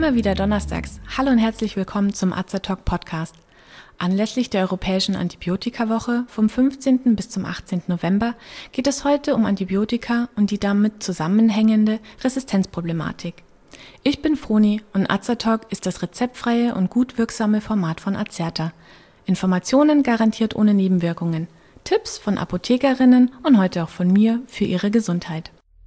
Immer wieder donnerstags. Hallo und herzlich willkommen zum Azertalk Podcast. Anlässlich der Europäischen Antibiotika-Woche vom 15. bis zum 18. November geht es heute um Antibiotika und die damit zusammenhängende Resistenzproblematik. Ich bin Froni und Azertalk ist das rezeptfreie und gut wirksame Format von Azerta. Informationen garantiert ohne Nebenwirkungen. Tipps von Apothekerinnen und heute auch von mir für Ihre Gesundheit.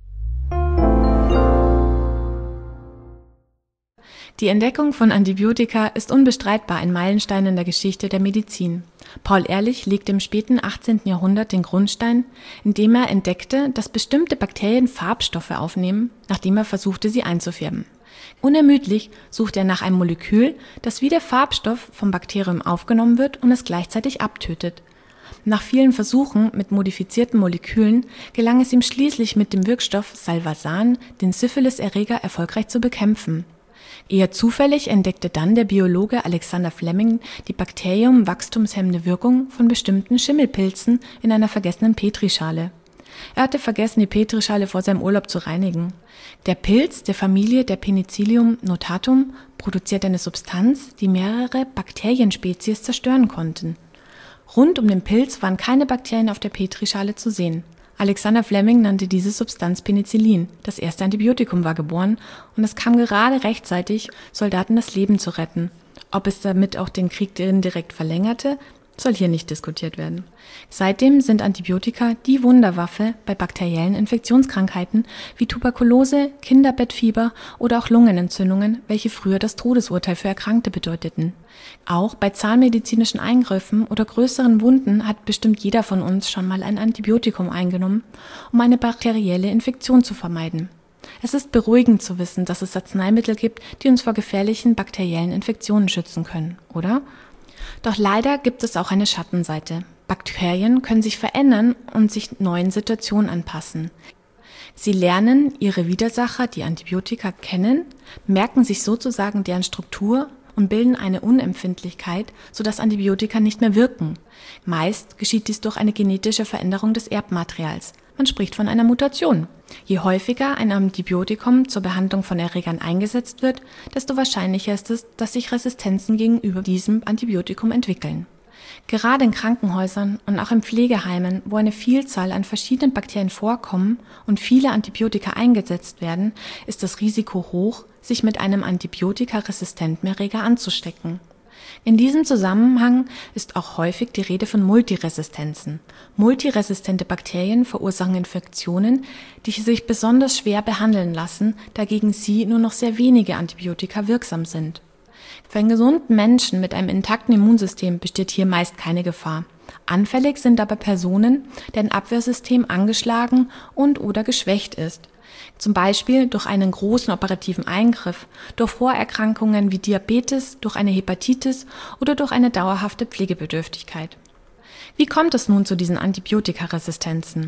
Die Entdeckung von Antibiotika ist unbestreitbar ein Meilenstein in der Geschichte der Medizin. Paul Ehrlich legte im späten 18. Jahrhundert den Grundstein, indem er entdeckte, dass bestimmte Bakterien Farbstoffe aufnehmen, nachdem er versuchte, sie einzufärben. Unermüdlich suchte er nach einem Molekül, das wie der Farbstoff vom Bakterium aufgenommen wird und es gleichzeitig abtötet. Nach vielen Versuchen mit modifizierten Molekülen gelang es ihm schließlich mit dem Wirkstoff Salvarsan, den Syphilis-Erreger erfolgreich zu bekämpfen. Eher zufällig entdeckte dann der Biologe Alexander Fleming die bakteriumwachstumshemmende Wirkung von bestimmten Schimmelpilzen in einer vergessenen Petrischale. Er hatte vergessen, die Petrischale vor seinem Urlaub zu reinigen. Der Pilz der Familie der Penicillium notatum produziert eine Substanz, die mehrere Bakterienspezies zerstören konnten. Rund um den Pilz waren keine Bakterien auf der Petrischale zu sehen. Alexander Fleming nannte diese Substanz Penicillin. Das erste Antibiotikum war geboren und es kam gerade rechtzeitig, Soldaten das Leben zu retten. Ob es damit auch den Krieg direkt verlängerte, soll hier nicht diskutiert werden. Seitdem sind Antibiotika die Wunderwaffe bei bakteriellen Infektionskrankheiten wie Tuberkulose, Kinderbettfieber oder auch Lungenentzündungen, welche früher das Todesurteil für Erkrankte bedeuteten. Auch bei zahnmedizinischen Eingriffen oder größeren Wunden hat bestimmt jeder von uns schon mal ein Antibiotikum eingenommen, um eine bakterielle Infektion zu vermeiden. Es ist beruhigend zu wissen, dass es Arzneimittel gibt, die uns vor gefährlichen bakteriellen Infektionen schützen können, oder? Doch leider gibt es auch eine Schattenseite. Bakterien können sich verändern und sich neuen Situationen anpassen. Sie lernen ihre Widersacher, die Antibiotika, kennen, merken sich sozusagen deren Struktur und bilden eine Unempfindlichkeit, sodass Antibiotika nicht mehr wirken. Meist geschieht dies durch eine genetische Veränderung des Erbmaterials. Man spricht von einer Mutation. Je häufiger ein Antibiotikum zur Behandlung von Erregern eingesetzt wird, desto wahrscheinlicher ist es, dass sich Resistenzen gegenüber diesem Antibiotikum entwickeln. Gerade in Krankenhäusern und auch in Pflegeheimen, wo eine Vielzahl an verschiedenen Bakterien vorkommen und viele Antibiotika eingesetzt werden, ist das Risiko hoch, sich mit einem antibiotikaresistenten Erreger anzustecken. In diesem Zusammenhang ist auch häufig die Rede von Multiresistenzen. Multiresistente Bakterien verursachen Infektionen, die sich besonders schwer behandeln lassen, da gegen sie nur noch sehr wenige Antibiotika wirksam sind. Für einen gesunden Menschen mit einem intakten Immunsystem besteht hier meist keine Gefahr. Anfällig sind aber Personen, deren Abwehrsystem angeschlagen und/oder geschwächt ist. Zum Beispiel durch einen großen operativen Eingriff, durch Vorerkrankungen wie Diabetes, durch eine Hepatitis oder durch eine dauerhafte Pflegebedürftigkeit. Wie kommt es nun zu diesen Antibiotikaresistenzen?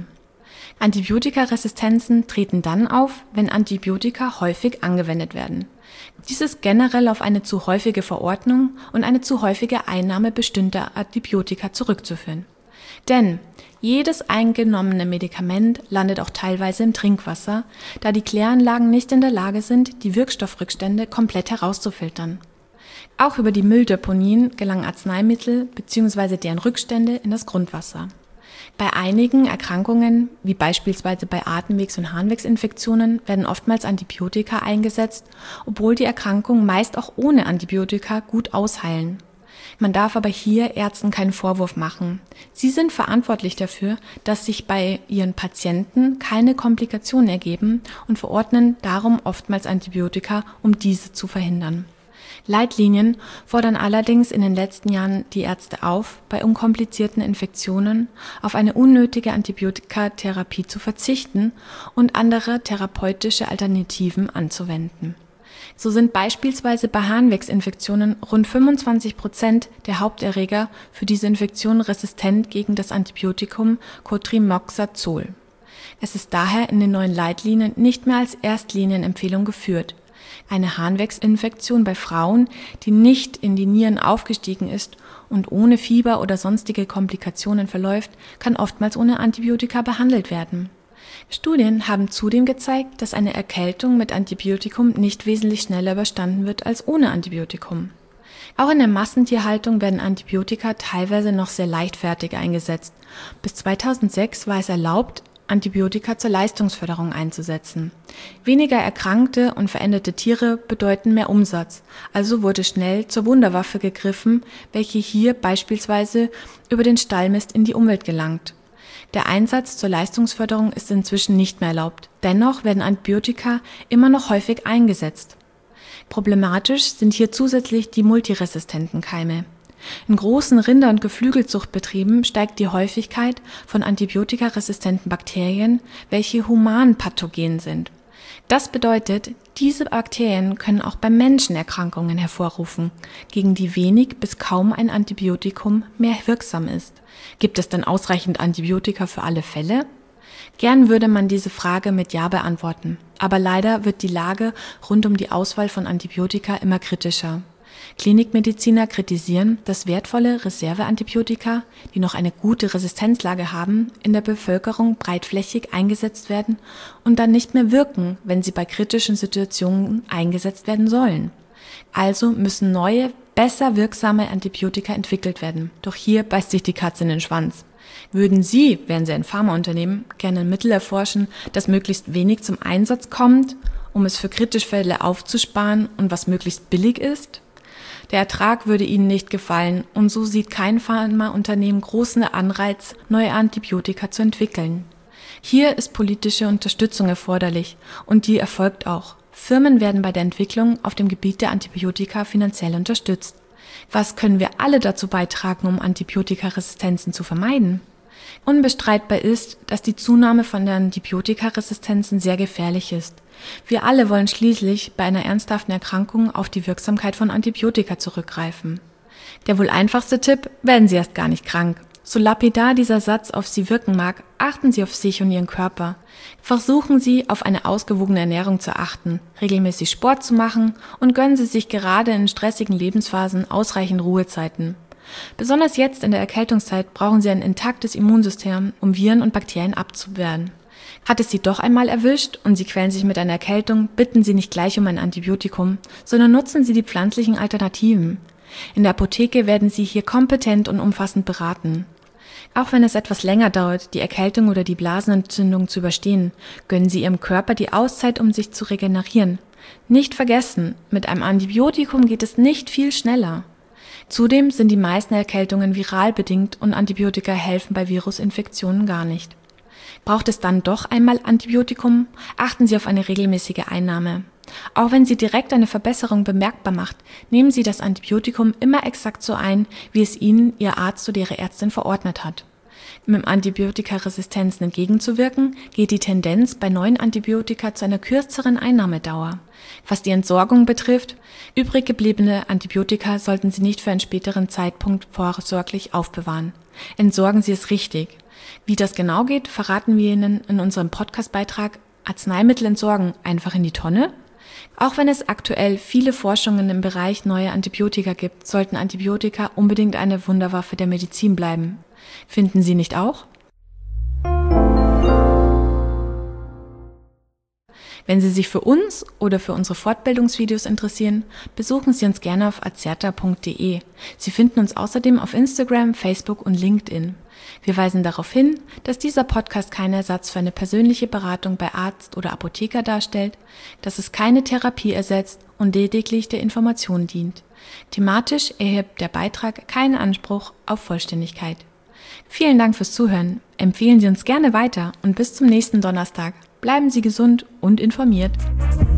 Antibiotikaresistenzen treten dann auf, wenn Antibiotika häufig angewendet werden. Dies ist generell auf eine zu häufige Verordnung und eine zu häufige Einnahme bestimmter Antibiotika zurückzuführen. Denn jedes eingenommene Medikament landet auch teilweise im Trinkwasser, da die Kläranlagen nicht in der Lage sind, die Wirkstoffrückstände komplett herauszufiltern. Auch über die Mülldeponien gelangen Arzneimittel bzw. deren Rückstände in das Grundwasser. Bei einigen Erkrankungen, wie beispielsweise bei Atemwegs- und Harnwegsinfektionen, werden oftmals Antibiotika eingesetzt, obwohl die Erkrankungen meist auch ohne Antibiotika gut ausheilen. Man darf aber hier Ärzten keinen Vorwurf machen. Sie sind verantwortlich dafür, dass sich bei ihren Patienten keine Komplikationen ergeben und verordnen darum oftmals Antibiotika, um diese zu verhindern. Leitlinien fordern allerdings in den letzten Jahren die Ärzte auf, bei unkomplizierten Infektionen auf eine unnötige Antibiotikatherapie zu verzichten und andere therapeutische Alternativen anzuwenden. So sind beispielsweise bei Harnwegsinfektionen rund 25% der Haupterreger für diese Infektion resistent gegen das Antibiotikum Cotrimoxazol. Es ist daher in den neuen Leitlinien nicht mehr als Erstlinienempfehlung geführt. Eine Harnwegsinfektion bei Frauen, die nicht in die Nieren aufgestiegen ist und ohne Fieber oder sonstige Komplikationen verläuft, kann oftmals ohne Antibiotika behandelt werden. Studien haben zudem gezeigt, dass eine Erkältung mit Antibiotikum nicht wesentlich schneller überstanden wird als ohne Antibiotikum. Auch in der Massentierhaltung werden Antibiotika teilweise noch sehr leichtfertig eingesetzt. Bis 2006 war es erlaubt, Antibiotika zur Leistungsförderung einzusetzen. Weniger erkrankte und veränderte Tiere bedeuten mehr Umsatz, also wurde schnell zur Wunderwaffe gegriffen, welche hier beispielsweise über den Stallmist in die Umwelt gelangt. Der Einsatz zur Leistungsförderung ist inzwischen nicht mehr erlaubt. Dennoch werden Antibiotika immer noch häufig eingesetzt. Problematisch sind hier zusätzlich die multiresistenten Keime. In großen Rinder- und Geflügelzuchtbetrieben steigt die Häufigkeit von antibiotikaresistenten Bakterien, welche humanpathogen sind. Das bedeutet, diese Bakterien können auch beim Menschen Erkrankungen hervorrufen, gegen die wenig bis kaum ein Antibiotikum mehr wirksam ist. Gibt es denn ausreichend Antibiotika für alle Fälle? Gern würde man diese Frage mit Ja beantworten, aber leider wird die Lage rund um die Auswahl von Antibiotika immer kritischer. Klinikmediziner kritisieren, dass wertvolle Reserveantibiotika, die noch eine gute Resistenzlage haben, in der Bevölkerung breitflächig eingesetzt werden und dann nicht mehr wirken, wenn sie bei kritischen Situationen eingesetzt werden sollen. Also müssen neue, besser wirksame Antibiotika entwickelt werden. Doch hier beißt sich die Katze in den Schwanz. Würden Sie, wären Sie ein Pharmaunternehmen, gerne ein Mittel erforschen, das möglichst wenig zum Einsatz kommt, um es für kritische Fälle aufzusparen und was möglichst billig ist? Der Ertrag würde Ihnen nicht gefallen und so sieht kein Pharmaunternehmen großen Anreiz, neue Antibiotika zu entwickeln. Hier ist politische Unterstützung erforderlich und die erfolgt auch. Firmen werden bei der Entwicklung auf dem Gebiet der Antibiotika finanziell unterstützt. Was können wir alle dazu beitragen, um Antibiotikaresistenzen zu vermeiden? Unbestreitbar ist, dass die Zunahme von der Antibiotikaresistenzen sehr gefährlich ist. Wir alle wollen schließlich bei einer ernsthaften Erkrankung auf die Wirksamkeit von Antibiotika zurückgreifen. Der wohl einfachste Tipp: werden Sie erst gar nicht krank. So lapidar dieser Satz auf Sie wirken mag, achten Sie auf sich und Ihren Körper. Versuchen Sie, auf eine ausgewogene Ernährung zu achten, regelmäßig Sport zu machen und gönnen Sie sich gerade in stressigen Lebensphasen ausreichend Ruhezeiten. Besonders jetzt in der Erkältungszeit brauchen Sie ein intaktes Immunsystem, um Viren und Bakterien abzuwehren. Hat es Sie doch einmal erwischt und Sie quälen sich mit einer Erkältung, bitten Sie nicht gleich um ein Antibiotikum, sondern nutzen Sie die pflanzlichen Alternativen. In der Apotheke werden Sie hier kompetent und umfassend beraten. Auch wenn es etwas länger dauert, die Erkältung oder die Blasenentzündung zu überstehen, gönnen Sie Ihrem Körper die Auszeit, um sich zu regenerieren. Nicht vergessen, mit einem Antibiotikum geht es nicht viel schneller. Zudem sind die meisten Erkältungen viral bedingt und Antibiotika helfen bei Virusinfektionen gar nicht. Braucht es dann doch einmal Antibiotikum? Achten Sie auf eine regelmäßige Einnahme. Auch wenn sie direkt eine Verbesserung bemerkbar macht, nehmen Sie das Antibiotikum immer exakt so ein, wie es Ihnen Ihr Arzt oder Ihre Ärztin verordnet hat. Mit Antibiotikaresistenzen entgegenzuwirken, geht die Tendenz bei neuen Antibiotika zu einer kürzeren Einnahmedauer. Was die Entsorgung betrifft, übrig gebliebene Antibiotika sollten Sie nicht für einen späteren Zeitpunkt vorsorglich aufbewahren. Entsorgen Sie es richtig. Wie das genau geht, verraten wir Ihnen in unserem Podcastbeitrag Arzneimittel entsorgen, einfach in die Tonne? Auch wenn es aktuell viele Forschungen im Bereich neuer Antibiotika gibt, sollten Antibiotika unbedingt eine Wunderwaffe der Medizin bleiben. Finden Sie nicht auch? Wenn Sie sich für uns oder für unsere Fortbildungsvideos interessieren, besuchen Sie uns gerne auf azerta.de. Sie finden uns außerdem auf Instagram, Facebook und LinkedIn. Wir weisen darauf hin, dass dieser Podcast kein Ersatz für eine persönliche Beratung bei Arzt oder Apotheker darstellt, dass es keine Therapie ersetzt und lediglich der Information dient. Thematisch erhebt der Beitrag keinen Anspruch auf Vollständigkeit. Vielen Dank fürs Zuhören. Empfehlen Sie uns gerne weiter und bis zum nächsten Donnerstag. Bleiben Sie gesund und informiert.